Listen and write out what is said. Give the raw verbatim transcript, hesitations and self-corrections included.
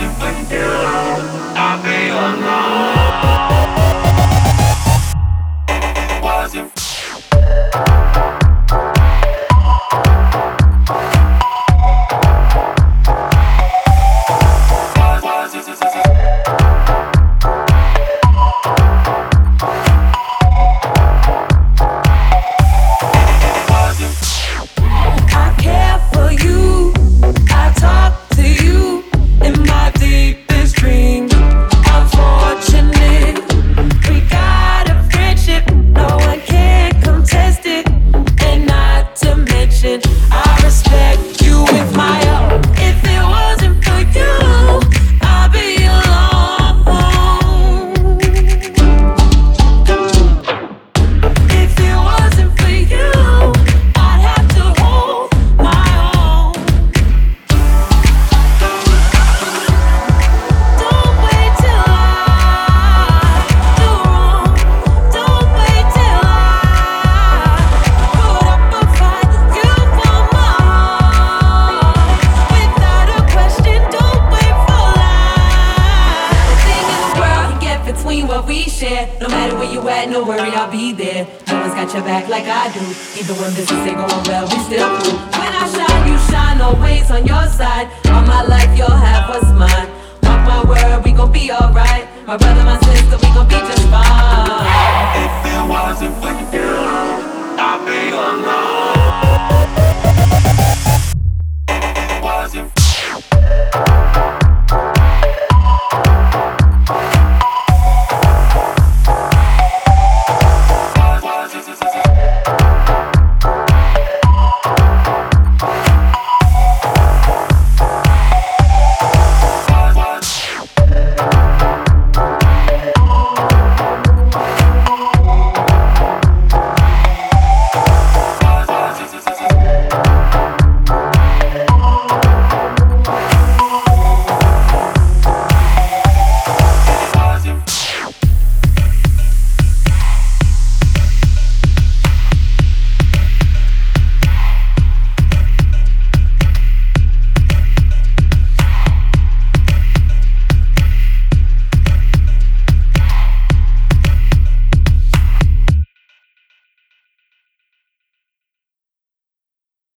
No matter where you at, no worry, I'll be there. No one's got your back like I do. Even when business ain't going well, we still cool. When I shine, you shine, always on your side. All my life, you'll have what's mine. Mark my word, we gon' be alright. My brother, my sister.